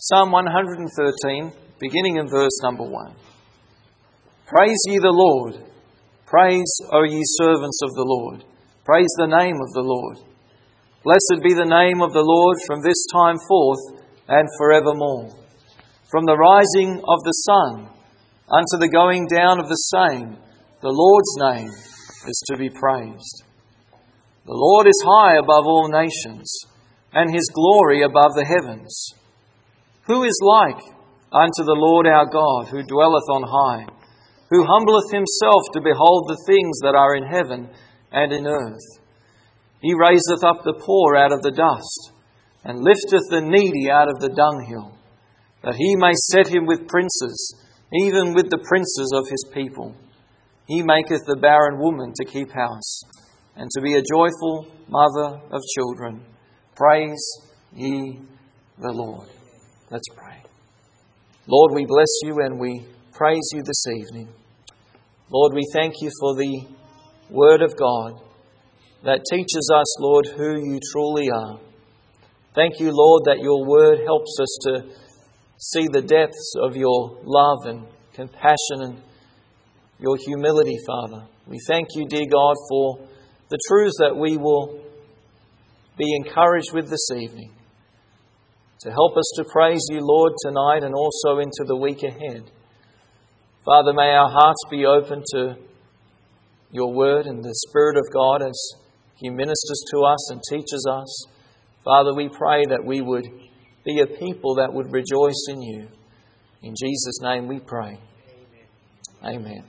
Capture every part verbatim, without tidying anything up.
Psalm one hundred thirteen, beginning in verse number one. Praise ye the Lord. Praise, O ye servants of the Lord. Praise the name of the Lord. Blessed be the name of the Lord from this time forth and forevermore. From the rising of the sun unto the going down of the same, the Lord's name is to be praised. The Lord is high above all nations, and his glory above the heavens. Who is like unto the Lord our God, who dwelleth on high, who humbleth himself to behold the things that are in heaven and in earth? He raiseth up the poor out of the dust, and lifteth the needy out of the dunghill, that he may set him with princes, even with the princes of his people. He maketh the barren woman to keep house, and to be a joyful mother of children. Praise ye the Lord. Let's pray. Lord, we bless you and we praise you this evening. Lord, we thank you for the Word of God that teaches us, Lord, who you truly are. Thank you, Lord, that your Word helps us to see the depths of your love and compassion and your humility, Father. We thank you, dear God, for the truths that we will be encouraged with this evening, to help us to praise you, Lord, tonight and also into the week ahead. Father, may our hearts be open to your word and the Spirit of God as he ministers to us and teaches us. Father, we pray that we would be a people that would rejoice in you. In Jesus' name we pray. Amen. Amen.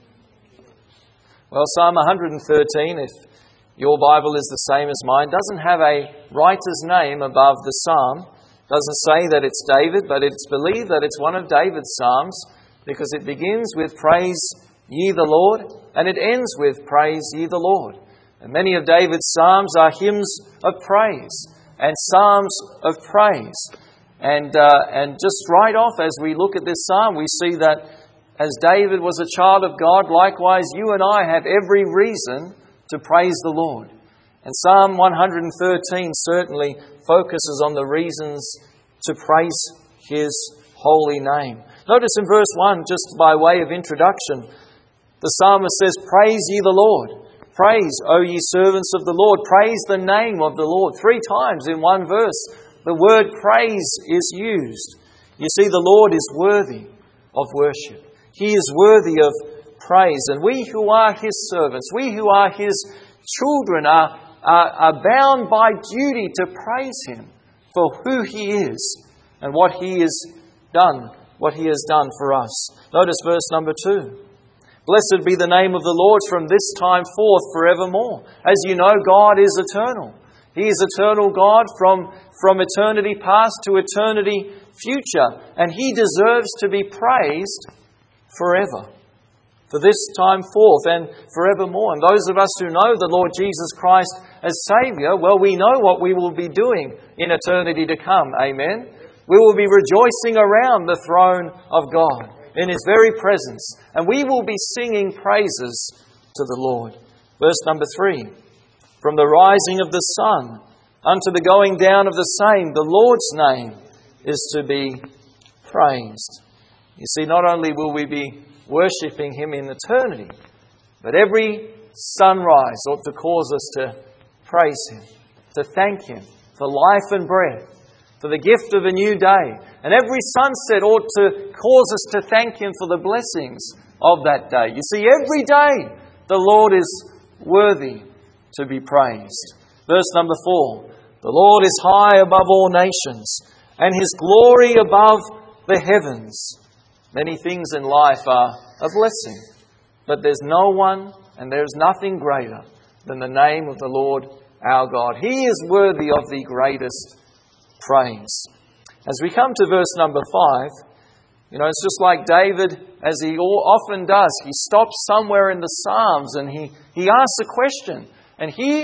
Well, Psalm one hundred thirteen, if your Bible is the same as mine, doesn't have a writer's name above the psalm. Doesn't say that it's David, but it's believed that it's one of David's psalms because it begins with praise ye the Lord and it ends with praise ye the Lord. And many of David's psalms are hymns of praise and psalms of praise. And uh, and just right off as we look at this psalm, we see that as David was a child of God, likewise you and I have every reason to praise the Lord. And Psalm one hundred thirteen certainly focuses on the reasons to praise his holy name. Notice in verse one, just by way of introduction, the psalmist says, praise ye the Lord. Praise, O ye servants of the Lord. Praise the name of the Lord. Three times in one verse, the word praise is used. You see, the Lord is worthy of worship. He is worthy of praise. And we who are his servants, we who are his children are, are, are bound by duty to praise him for who he is and what he has done, what he has done for us. Notice verse number two. Blessed be the name of the Lord from this time forth forevermore. As you know, God is eternal. He is eternal God from, from eternity past to eternity future. And he deserves to be praised forever. For this time forth and forevermore. And those of us who know the Lord Jesus Christ as Saviour, well, we know what we will be doing in eternity to come. Amen. We will be rejoicing around the throne of God in his very presence. And we will be singing praises to the Lord. Verse number three. From the rising of the sun unto the going down of the same, the Lord's name is to be praised. You see, not only will we be worshipping him in eternity, but every sunrise ought to cause us to praise him, to thank him for life and breath, for the gift of a new day. And every sunset ought to cause us to thank him for the blessings of that day. You see, every day the Lord is worthy to be praised. Verse number four. The Lord is high above all nations, and his glory above the heavens. Many things in life are a blessing, but there's no one and there's nothing greater than the name of the Lord our God. He is worthy of the greatest praise. As we come to verse number five, you know, it's just like David, as he often does. He stops somewhere in the Psalms and he, he asks a question. And here,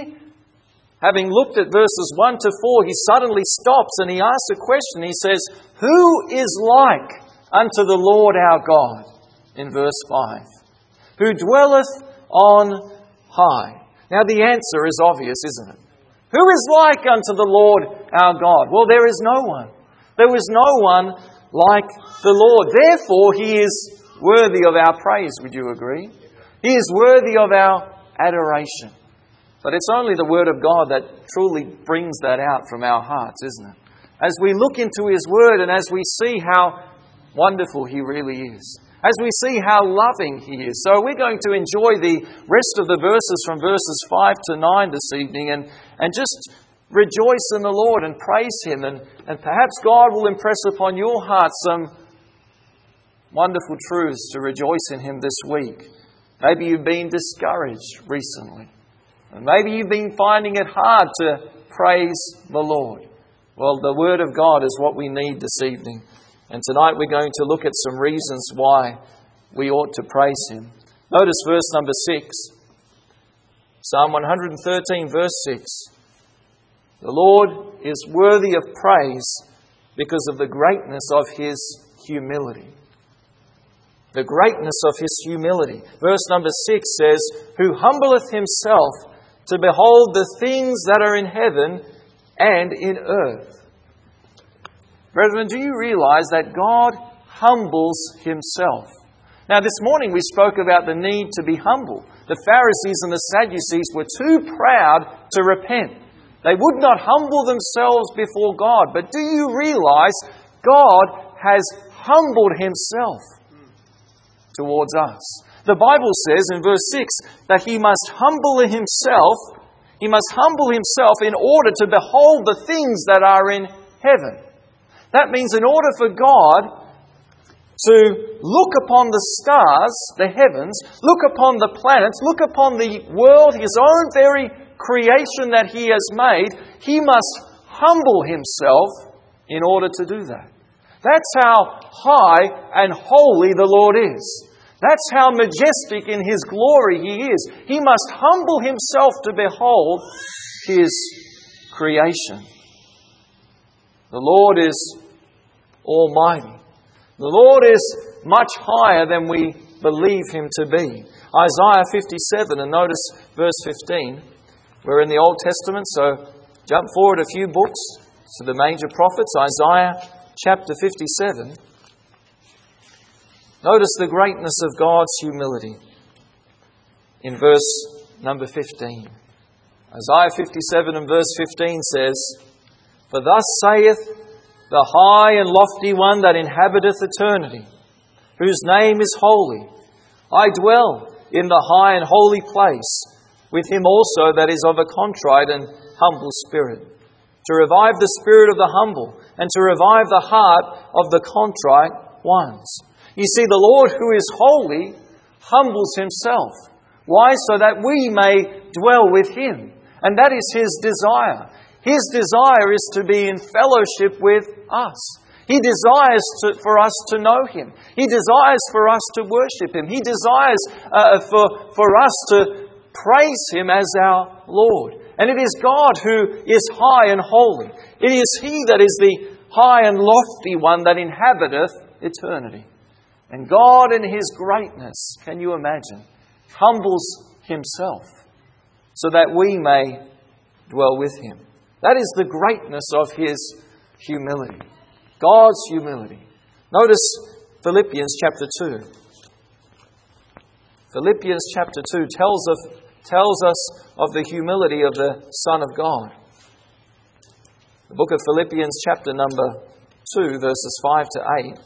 having looked at verses one to four, he suddenly stops and he asks a question. He says, who is like unto the Lord our God, in verse five, who dwelleth on high? Now the answer is obvious, isn't it? Who is like unto the Lord our God? Well, there is no one. There was no one like the Lord. Therefore, He is worthy of our praise. Would you agree? He is worthy of our adoration. But it's only the Word of God that truly brings that out from our hearts, isn't it? As we look into His Word and as we see how wonderful He really is, as we see how loving He is. So we're going to enjoy the rest of the verses from verses five to nine this evening and, and just rejoice in the Lord and praise Him. And, and perhaps God will impress upon your heart some wonderful truths to rejoice in Him this week. Maybe you've been discouraged recently. And maybe you've been finding it hard to praise the Lord. Well, the Word of God is what we need this evening. And tonight we're going to look at some reasons why we ought to praise Him. Notice verse number six. Psalm one thirteen, verse six. The Lord is worthy of praise because of the greatness of His humility. The greatness of His humility. Verse number six says, who humbleth Himself to behold the things that are in heaven and in earth. Brethren, do you realize that God humbles Himself? Now, this morning we spoke about the need to be humble. The Pharisees and the Sadducees were too proud to repent. They would not humble themselves before God. But do you realize God has humbled Himself towards us? The Bible says in verse six that He must humble Himself, He must humble Himself in order to behold the things that are in heaven. That means in order for God to look upon the stars, the heavens, look upon the planets, look upon the world, His own very creation that He has made, He must humble Himself in order to do that. That's how high and holy the Lord is. That's how majestic in His glory He is. He must humble Himself to behold His creation. The Lord is almighty. The Lord is much higher than we believe Him to be. Isaiah fifty-seven, and notice verse fifteen. We're in the Old Testament, so jump forward a few books to the major prophets. Isaiah chapter fifty-seven. Notice the greatness of God's humility in verse number fifteen. Isaiah fifty-seven and verse fifteen says, for thus saith the high and lofty one that inhabiteth eternity, whose name is holy. I dwell in the high and holy place, with him also that is of a contrite and humble spirit, to revive the spirit of the humble, and to revive the heart of the contrite ones. You see, the Lord who is holy humbles Himself. Why? So that we may dwell with Him. And that is His desire. His desire is to be in fellowship with us. He desires to, for us to know Him. He desires for us to worship Him. He desires uh, for, for us to praise Him as our Lord. And it is God who is high and holy. It is He that is the high and lofty one that inhabiteth eternity. And God in His greatness, can you imagine, humbles Himself so that we may dwell with Him. That is the greatness of His humility. God's humility. Notice Philippians chapter two. Philippians chapter two tells of, tells us of the humility of the Son of God. The book of Philippians chapter number two, verses five to eight.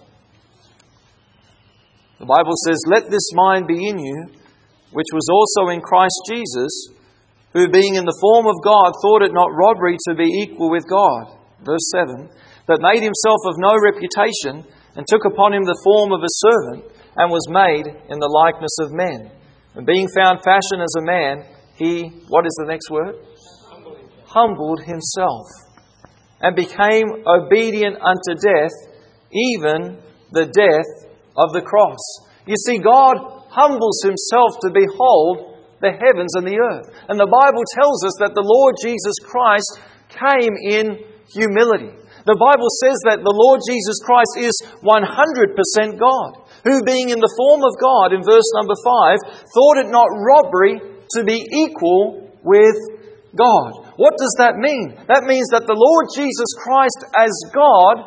The Bible says, let this mind be in you, which was also in Christ Jesus, who being in the form of God, thought it not robbery to be equal with God. Verse seven, that made Himself of no reputation, and took upon Him the form of a servant, and was made in the likeness of men. And being found fashion as a man, He, what is the next word? Humbled. Humbled Himself, and became obedient unto death, even the death of the cross. You see, God humbles Himself to behold the heavens and the earth. And the Bible tells us that the Lord Jesus Christ came in humility. The Bible says that the Lord Jesus Christ is one hundred percent God, who being in the form of God, in verse number five, thought it not robbery to be equal with God. What does that mean? That means that the Lord Jesus Christ as God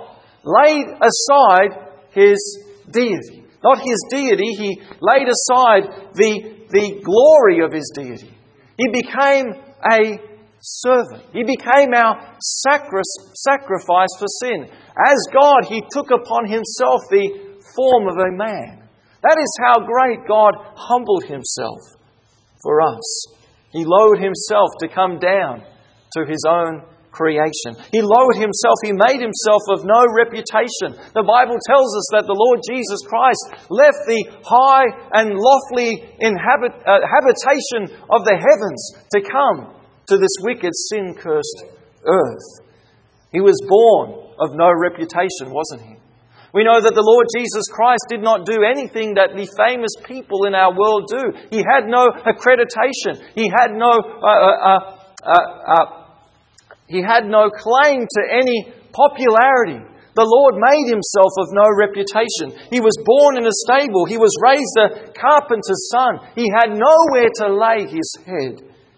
laid aside his deity. Not his deity, he laid aside the, the glory of his deity. He became a servant. He became our sacri- sacrifice for sin. As God, he took upon himself the form of a man. That is how great God humbled himself for us. He lowered himself to come down to his own creation. He lowered himself. He made himself of no reputation. The Bible tells us that the Lord Jesus Christ left the high and lofty inhabit, uh, habitation of the heavens to come to this wicked, sin-cursed earth. He was born of no reputation, wasn't he? We know that the Lord Jesus Christ did not do anything that the famous people in our world do. He had no accreditation. He had no uh, uh, uh, uh, he had no claim to any popularity. The Lord made himself of no reputation. He was born in a stable. He was raised a carpenter's son. He had nowhere to lay his head.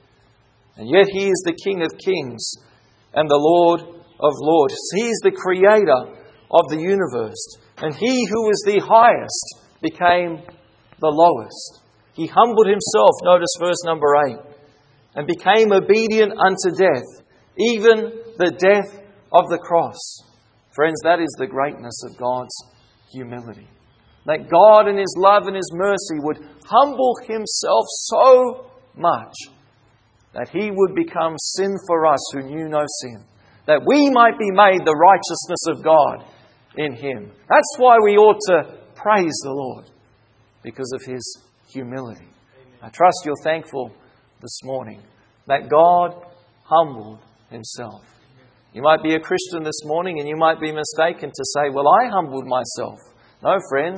And yet he is the King of kings and the Lord of lords. He is the creator of the universe. And he who is the highest became the lowest. He humbled himself, notice verse number eight, and became obedient unto death, even the death of the cross. Friends, that is the greatness of God's humility. That God in his love and his mercy would humble himself so much that he would become sin for us who knew no sin, that we might be made the righteousness of God in him. That's why we ought to praise the Lord, because of his humility. I trust you're thankful this morning that God humbled himself. You might be a Christian this morning and you might be mistaken to say, well, I humbled myself. No, friends,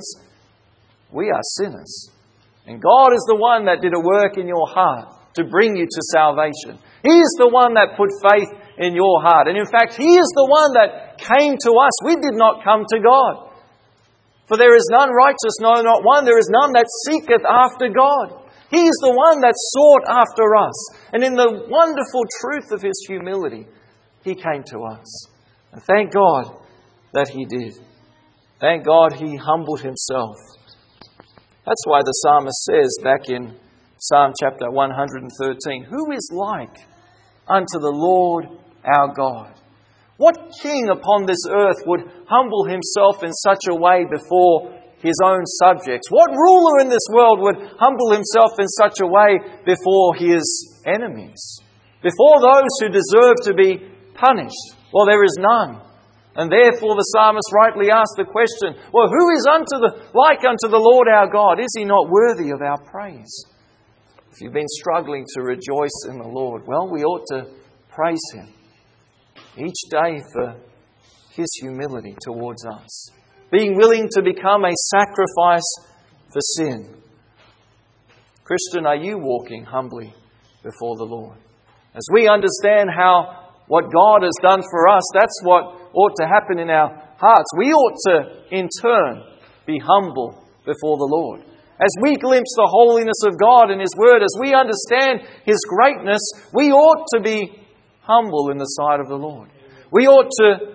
we are sinners. And God is the one that did a work in your heart to bring you to salvation. He is the one that put faith in your heart. And in fact, he is the one that came to us. We did not come to God. For there is none righteous, no, not one. There is none that seeketh after God. He is the one that sought after us. And in the wonderful truth of his humility, he came to us. And thank God that he did. Thank God he humbled himself. That's why the psalmist says back in Psalm chapter one hundred thirteen, who is like unto the Lord our God? What king upon this earth would humble himself in such a way before his own subjects? What ruler in this world would humble himself in such a way before his enemies? Before those who deserve to be punished? Well, there is none. And therefore the psalmist rightly asked the question, well, who is unto the, like unto the Lord our God? Is he not worthy of our praise? If you've been struggling to rejoice in the Lord, well, we ought to praise him each day for his humility towards us. Being willing to become a sacrifice for sin. Christian, are you walking humbly before the Lord? As we understand how what God has done for us, that's what ought to happen in our hearts. We ought to, in turn, be humble before the Lord. As we glimpse the holiness of God in his word, as we understand his greatness, we ought to be humble in the sight of the Lord. We ought to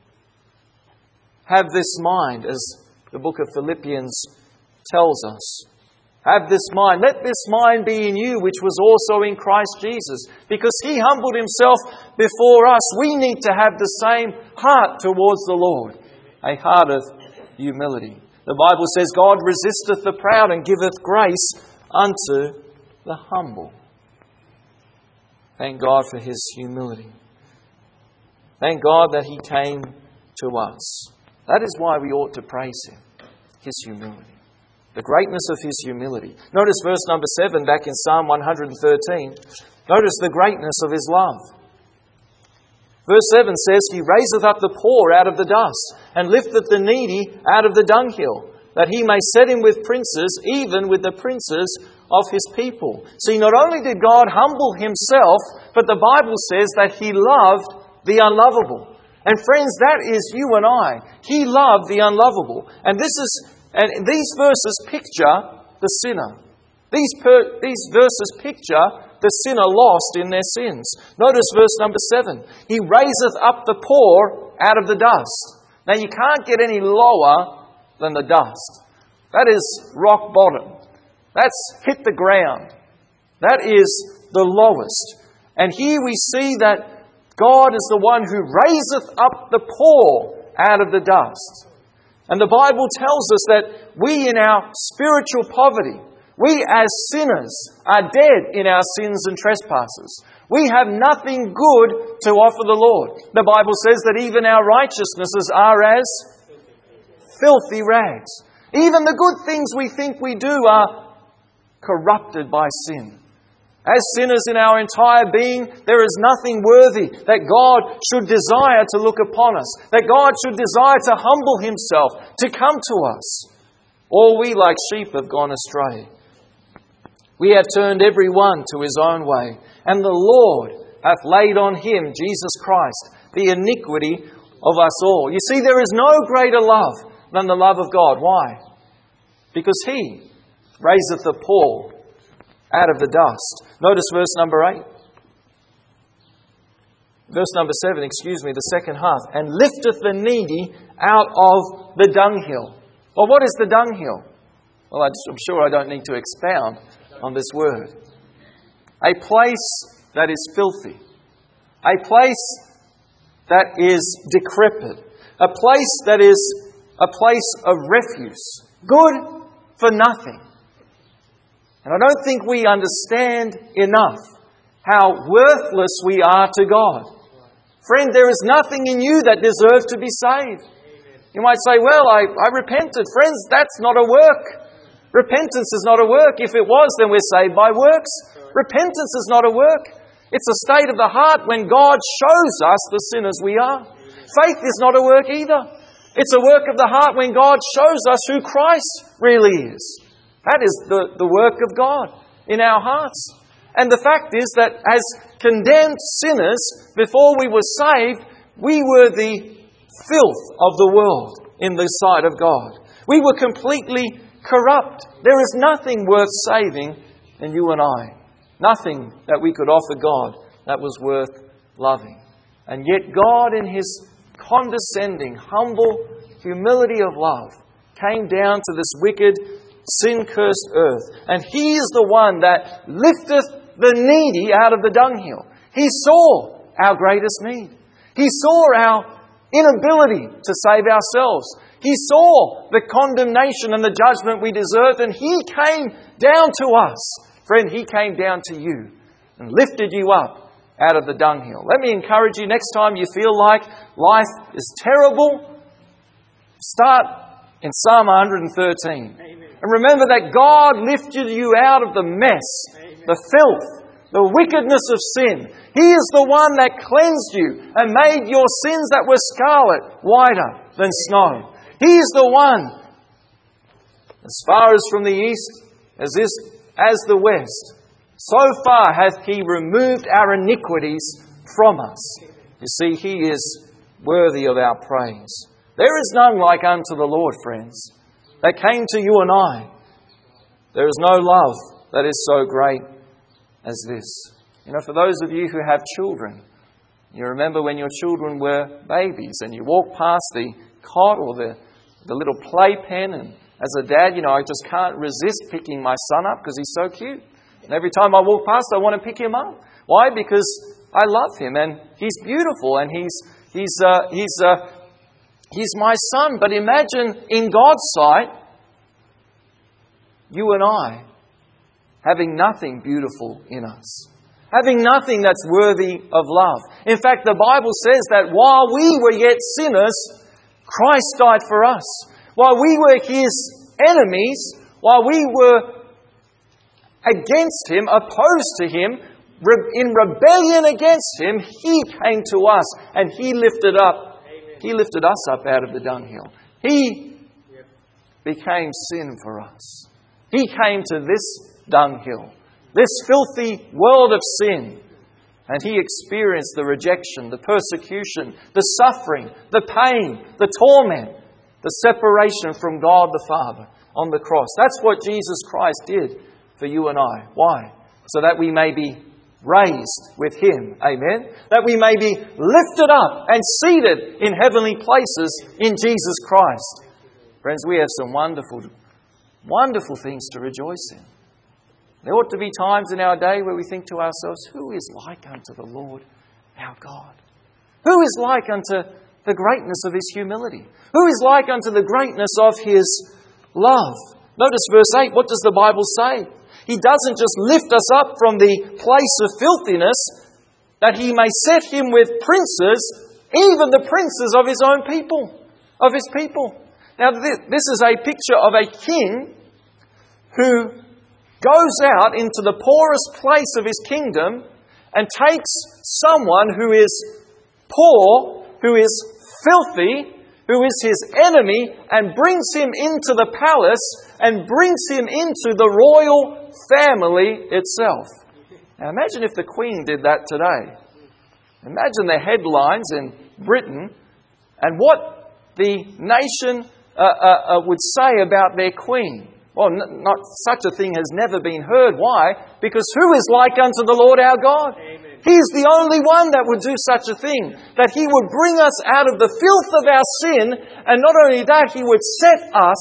have this mind, as the book of Philippians tells us. Have this mind. Let this mind be in you, which was also in Christ Jesus. Because he humbled himself before us, we need to have the same heart towards the Lord. A heart of humility. The Bible says, God resisteth the proud and giveth grace unto the humble. Thank God for his humility. Thank God that he came to us. That is why we ought to praise him. His humility. The greatness of his humility. Notice verse number seven back in Psalm one hundred thirteen. Notice the greatness of his love. Verse seven says, he raiseth up the poor out of the dust, and lifteth the needy out of the dunghill, that he may set him with princes, even with the princes of his people. See, not only did God humble himself, but the Bible says that he loved the unlovable. And friends, that is you and I. He loved the unlovable. And this is, and these verses picture the sinner. These, per, these verses picture the sinner lost in their sins. Notice verse number seven. He raiseth up the poor out of the dust. Now you can't get any lower than the dust. That is rock bottom. That's hit the ground. That is the lowest. And here we see that God is the one who raiseth up the poor out of the dust. And the Bible tells us that we in our spiritual poverty, we as sinners are dead in our sins and trespasses. We have nothing good to offer the Lord. The Bible says that even our righteousnesses are as filthy rags. Even the good things we think we do are corrupted by sin. As sinners in our entire being, there is nothing worthy that God should desire to look upon us, that God should desire to humble Himself, to come to us. All we like sheep have gone astray. We have turned every one to his own way, and the Lord hath laid on Him, Jesus Christ, the iniquity of us all. You see, there is no greater love than the love of God. Why? Because He raiseth the poor out of the dust. Notice verse number eight. Verse number seven, excuse me, the second half. And lifteth the needy out of the dunghill. Well, what is the dunghill? Well, I'm sure I don't need to expound on this word. A place that is filthy. A place that is decrepit. A place that is a place of refuse. Good for nothing. And I don't think we understand enough how worthless we are to God. Friend, there is nothing in you that deserves to be saved. You might say, well, I, I repented. Friends, that's not a work. Repentance is not a work. If it was, then we're saved by works. Repentance is not a work. It's a state of the heart when God shows us the sinners we are. Faith is not a work either. It's a work of the heart when God shows us who Christ really is. That is the, the work of God in our hearts. And the fact is that as condemned sinners, before we were saved, we were the filth of the world in the sight of God. We were completely corrupt. There is nothing worth saving in you and I. Nothing that we could offer God that was worth loving. And yet God, in His condescending, humble humility of love, came down to this wicked, sin-cursed earth. And He is the one that lifteth the needy out of the dunghill. He saw our greatest need. He saw our inability to save ourselves. He saw the condemnation and the judgment we deserved, and He came down to us. Friend, He came down to you and lifted you up out of the dunghill. Let me encourage you, next time you feel like life is terrible, start in Psalm one thirteen. Amen. And remember that God lifted you out of the mess, Amen. The filth, the wickedness of sin. He is the one that cleansed you and made your sins that were scarlet whiter than snow. He is the one, as far as from the east as is as the west, so far hath He removed our iniquities from us. You see, He is worthy of our praise. There is none like unto the Lord, friends, that came to you and I. There is no love that is so great as this. You know, for those of you who have children, you remember when your children were babies and you walked past the cot or the, the little playpen, and as a dad, you know, I just can't resist picking my son up because he's so cute. And every time I walk past, I want to pick him up. Why? Because I love him and he's beautiful and he's he's uh, he's uh, he's my son. But imagine in God's sight, you and I having nothing beautiful in us, having nothing that's worthy of love. In fact, the Bible says that while we were yet sinners, Christ died for us. While we were His enemies, while we were against Him, opposed to Him, in rebellion against Him, He came to us and He lifted up, He lifted us up out of the dunghill. He became sin for us. He came to this dunghill, this filthy world of sin, and He experienced the rejection, the persecution, the suffering, the pain, the torment, the separation from God the Father on the cross. That's what Jesus Christ did for you and I. Why? So that we may be raised with Him. Amen? That we may be lifted up and seated in heavenly places in Jesus Christ. Friends, we have some wonderful, wonderful things to rejoice in. There ought to be times in our day where we think to ourselves, who is like unto the Lord our God? Who is like unto the greatness of His humility? Who is like unto the greatness of His love? Notice verse eight. What does the Bible say? He doesn't just lift us up from the place of filthiness, that He may set Him with princes, even the princes of His own people, of His people. Now, this is a picture of a king who goes out into the poorest place of his kingdom and takes someone who is poor, who is filthy, who is his enemy, and brings him into the palace and brings him into the royal family itself. Now imagine if the Queen did that today. Imagine the headlines in Britain and what the nation uh, uh, uh, would say about their Queen. Well, n- not such a thing has never been heard. Why? Because who is like unto the Lord our God? Amen. He is the only one that would do such a thing. That He would bring us out of the filth of our sin, and not only that, He would set us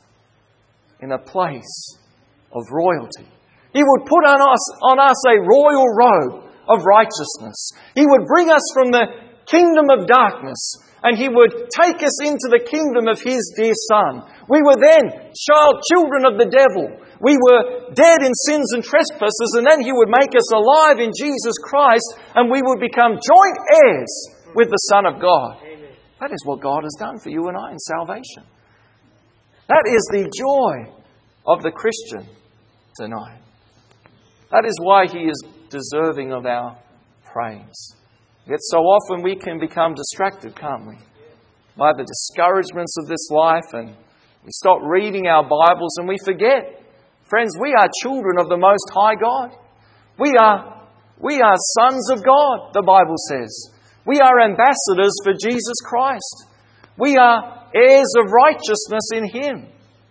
in a place of royalty. He would put on us, on us a royal robe of righteousness. He would bring us from the kingdom of darkness, and He would take us into the kingdom of His dear Son. We were then child children of the devil. We were dead in sins and trespasses, and then He would make us alive in Jesus Christ, and we would become joint heirs with the Son of God. Amen. That is what God has done for you and I in salvation. That is the joy of the Christian tonight. That is why He is deserving of our praise. Yet so often we can become distracted, can't we? By the discouragements of this life, and we stop reading our Bibles and we forget. Friends, we are children of the Most High God. We are, we are sons of God, the Bible says. We are ambassadors for Jesus Christ. We are heirs of righteousness in Him.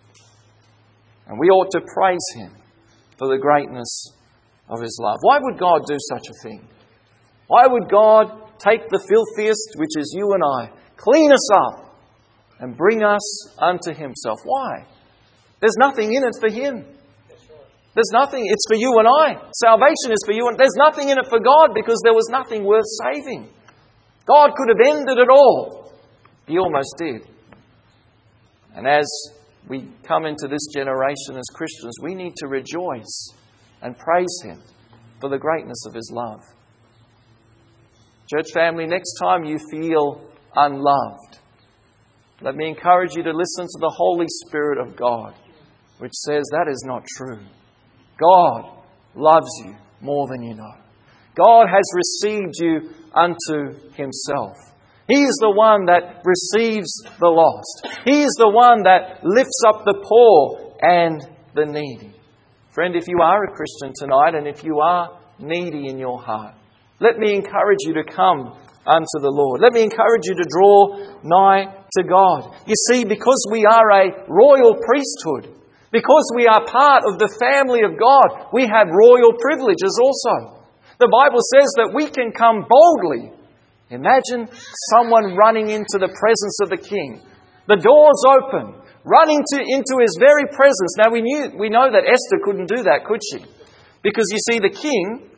And we ought to praise Him for the greatness of His love. Why would God do such a thing? Why would God take the filthiest, which is you and I, clean us up and bring us unto Himself? Why? There's nothing in it for Him. There's nothing. It's for you and I. Salvation is for you. And there's nothing in it for God because there was nothing worth saving. God could have ended it all. He almost did. And as we come into this generation as Christians, we need to rejoice and praise Him for the greatness of His love. Church family, next time you feel unloved, let me encourage you to listen to the Holy Spirit of God, which says that is not true. God loves you more than you know. God has received you unto Himself. He is the one that receives the lost. He is the one that lifts up the poor and the needy. Friend, if you are a Christian tonight and if you are needy in your heart, let me encourage you to come unto the Lord. Let me encourage you to draw nigh to God. You see, because we are a royal priesthood, because we are part of the family of God, we have royal privileges also. The Bible says that we can come boldly. Imagine someone running into the presence of the King. The doors open, running to, into His very presence. Now we knew, we know that Esther couldn't do that, could she? Because you see, the king,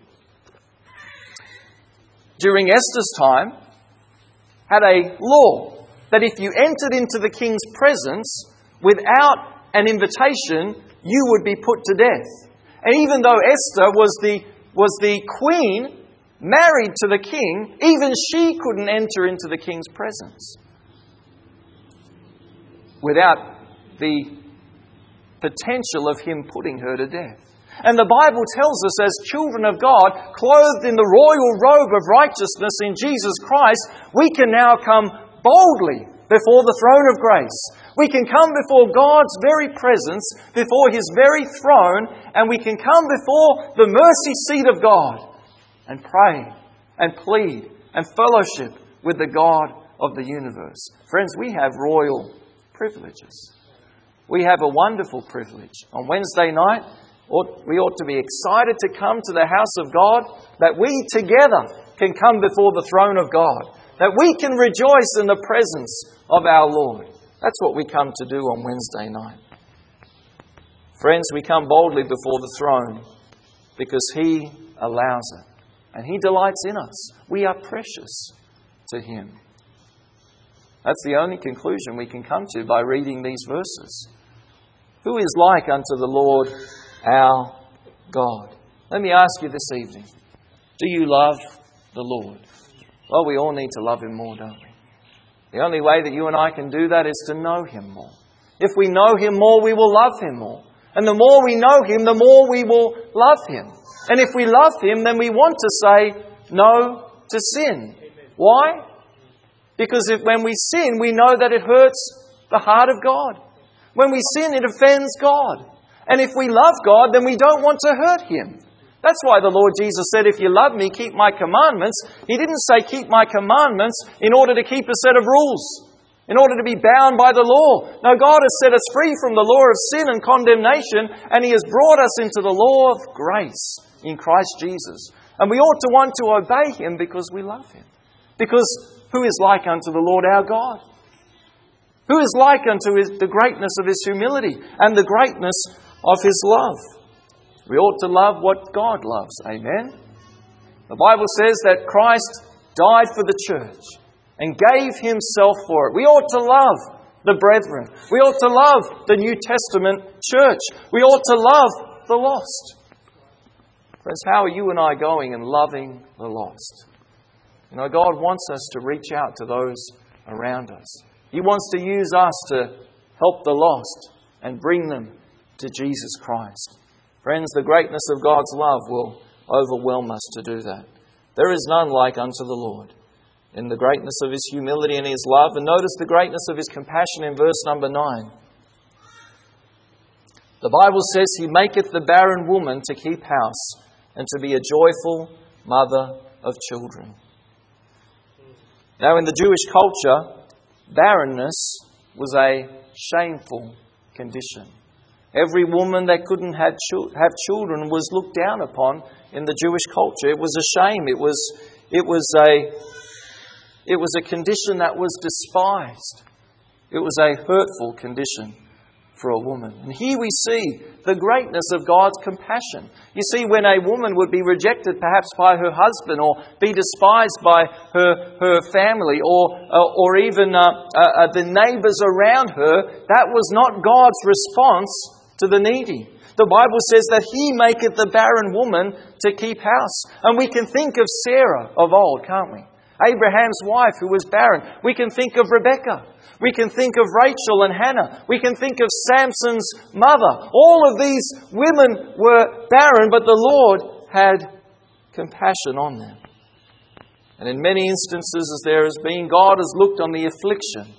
during Esther's time, had a law that if you entered into the king's presence without an invitation, you would be put to death. And even though Esther was the, was the queen married to the king, even she couldn't enter into the king's presence without the potential of him putting her to death. And the Bible tells us, as children of God, clothed in the royal robe of righteousness in Jesus Christ, we can now come boldly before the throne of grace. We can come before God's very presence, before His very throne, and we can come before the mercy seat of God and pray and plead and fellowship with the God of the universe. Friends, we have royal privileges. We have a wonderful privilege. On Wednesday night, ought, we ought to be excited to come to the house of God, that we together can come before the throne of God, that we can rejoice in the presence of our Lord. That's what we come to do on Wednesday night. Friends, we come boldly before the throne because He allows it. And He delights in us. We are precious to Him. That's the only conclusion we can come to by reading these verses. Who is like unto the Lord our God? Let me ask you this evening, do you love the Lord? Well, we all need to love Him more, don't we? The only way that you and I can do that is to know Him more. If we know Him more, we will love Him more. And the more we know Him, the more we will love Him. And if we love Him, then we want to say no to sin. Why? Because if, when we sin, we know that it hurts the heart of God. When we sin, it offends God. And if we love God, then we don't want to hurt Him. That's why the Lord Jesus said, if you love me, keep my commandments. He didn't say keep my commandments in order to keep a set of rules, in order to be bound by the law. No, God has set us free from the law of sin and condemnation, and He has brought us into the law of grace in Christ Jesus. And we ought to want to obey Him because we love Him. Because who is like unto the Lord our God? Who is like unto his, the greatness of His humility and the greatness of His love? We ought to love what God loves. Amen? The Bible says that Christ died for the church and gave Himself for it. We ought to love the brethren. We ought to love the New Testament church. We ought to love the lost. Friends, how are you and I going in loving the lost? You know, God wants us to reach out to those around us. He wants to use us to help the lost and bring them to Jesus Christ. Friends, the greatness of God's love will overwhelm us to do that. There is none like unto the Lord in the greatness of His humility and His love. And notice the greatness of His compassion in verse number nine. The Bible says, He maketh the barren woman to keep house and to be a joyful mother of children. Now, in the Jewish culture, barrenness was a shameful condition. Every woman that couldn't have children was looked down upon in the Jewish culture. It was a shame. It was, it was a, it was a condition that was despised. It was a hurtful condition for a woman. And here we see the greatness of God's compassion. You see, when a woman would be rejected perhaps by her husband or be despised by her, her family or, uh, or even uh, uh, the neighbours around her, that was not God's response to the needy. The Bible says that He maketh the barren woman to keep house. And we can think of Sarah of old, can't we? Abraham's wife who was barren. We can think of Rebekah. We can think of Rachel and Hannah. We can think of Samson's mother. All of these women were barren, but the Lord had compassion on them. And in many instances, as there has been, God has looked on the affliction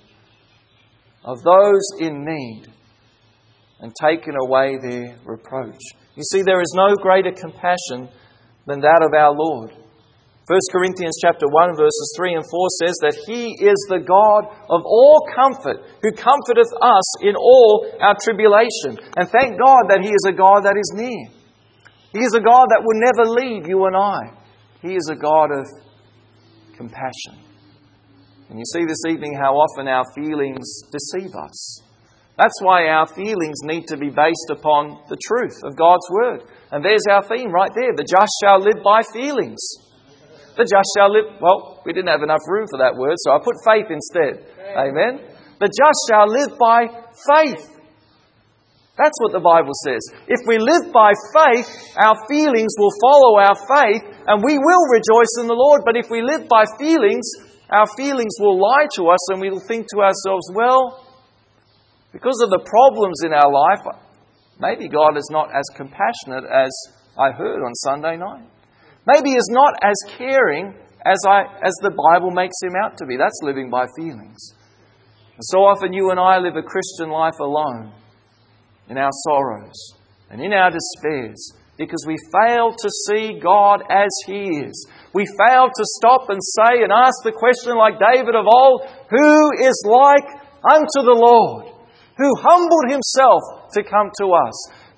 of those in need and taken away their reproach. You see, there is no greater compassion than that of our Lord. First Corinthians chapter one verses three and four says that He is the God of all comfort, who comforteth us in all our tribulation. And thank God that He is a God that is near. He is a God that will never leave you and I. He is a God of compassion. And you see this evening how often our feelings deceive us. That's why our feelings need to be based upon the truth of God's Word. And there's our theme right there. The just shall live by feelings. The just shall live... Well, we didn't have enough room for that word, so I put faith instead. Amen? The just shall live by faith. That's what the Bible says. If we live by faith, our feelings will follow our faith and we will rejoice in the Lord. But if we live by feelings, our feelings will lie to us and we will think to ourselves, well, because of the problems in our life, maybe God is not as compassionate as I heard on Sunday night. Maybe He's not as caring as I as the Bible makes Him out to be. That's living by feelings. And so often you and I live a Christian life alone in our sorrows and in our despairs because we fail to see God as He is. We fail to stop and say and ask the question like David of old, who is like unto the Lord, who humbled Himself to come to us,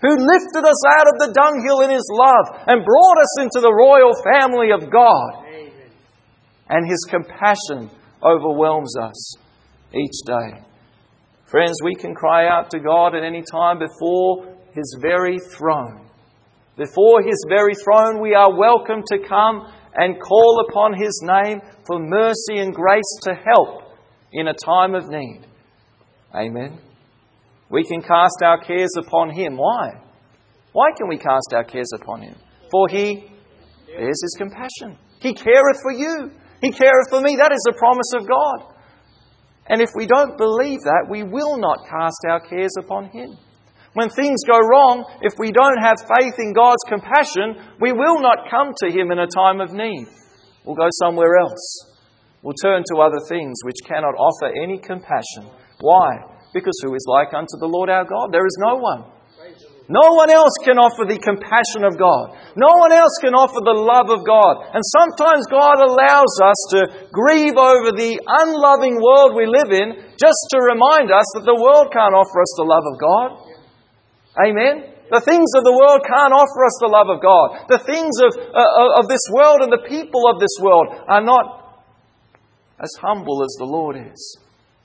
who lifted us out of the dunghill in His love and brought us into the royal family of God. Amen. And His compassion overwhelms us each day. Friends, we can cry out to God at any time before His very throne. Before His very throne, we are welcome to come and call upon His name for mercy and grace to help in a time of need. Amen. We can cast our cares upon Him. Why? Why can we cast our cares upon Him? For He bears His compassion. He careth for you. He careth for me. That is the promise of God. And if we don't believe that, we will not cast our cares upon Him. When things go wrong, if we don't have faith in God's compassion, we will not come to Him in a time of need. We'll go somewhere else. We'll turn to other things which cannot offer any compassion. Why? Because who is like unto the Lord our God? There is no one. No one else can offer the compassion of God. No one else can offer the love of God. And sometimes God allows us to grieve over the unloving world we live in just to remind us that the world can't offer us the love of God. Amen? The things of the world can't offer us the love of God. The things of, uh, of this world and the people of this world are not as humble as the Lord is.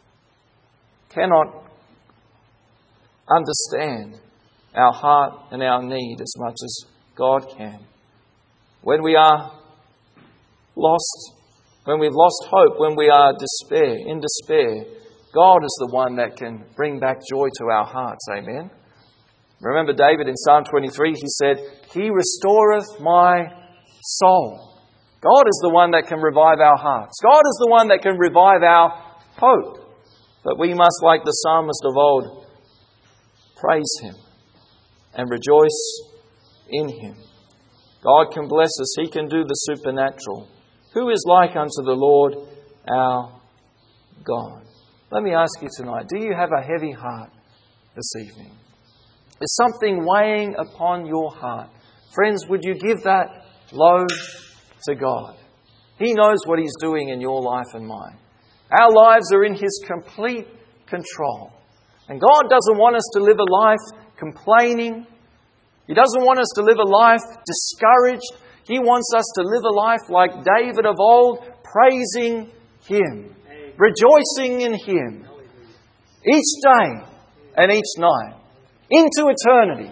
Cannot understand our heart and our need as much as God can. When we are lost, when we've lost hope, when we are despair, in despair, God is the one that can bring back joy to our hearts. Amen? Remember David in Psalm twenty-three, he said, He restoreth my soul. God is the one that can revive our hearts. God is the one that can revive our hope. But we must, like the psalmist of old, praise Him and rejoice in Him. God can bless us. He can do the supernatural. Who is like unto the Lord our God? Let me ask you tonight, do you have a heavy heart this evening? Is something weighing upon your heart? Friends, would you give that load to God? He knows what He's doing in your life and mine. Our lives are in His complete control. And God doesn't want us to live a life complaining. He doesn't want us to live a life discouraged. He wants us to live a life like David of old, praising Him, rejoicing in Him, each day and each night, into eternity.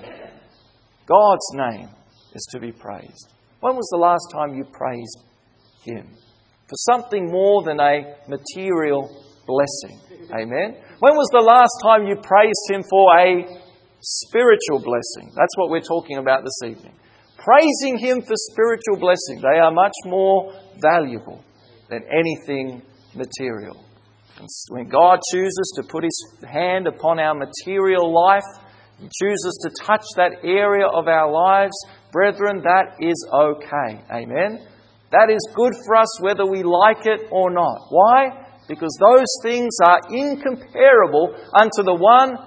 God's name is to be praised. When was the last time you praised Him for something more than a material blessing? Amen. When was the last time you praised Him for a spiritual blessing? That's what we're talking about this evening. Praising Him for spiritual blessings. They are much more valuable than anything material. And when God chooses to put His hand upon our material life, He chooses to touch that area of our lives, brethren, that is okay. Amen? That is good for us whether we like it or not. Why? Because those things are incomparable unto the one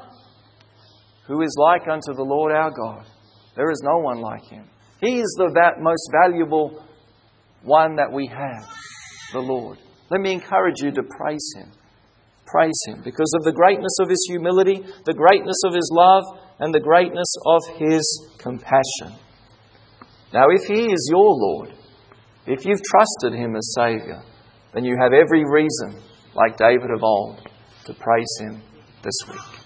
who is like unto the Lord our God. There is no one like Him. He is the va- most valuable one that we have, the Lord. Let me encourage you to praise Him. Praise Him because of the greatness of His humility, the greatness of His love, and the greatness of His compassion. Now, if He is your Lord, if you've trusted Him as Saviour, then you have every reason, like David of old, to praise Him this week.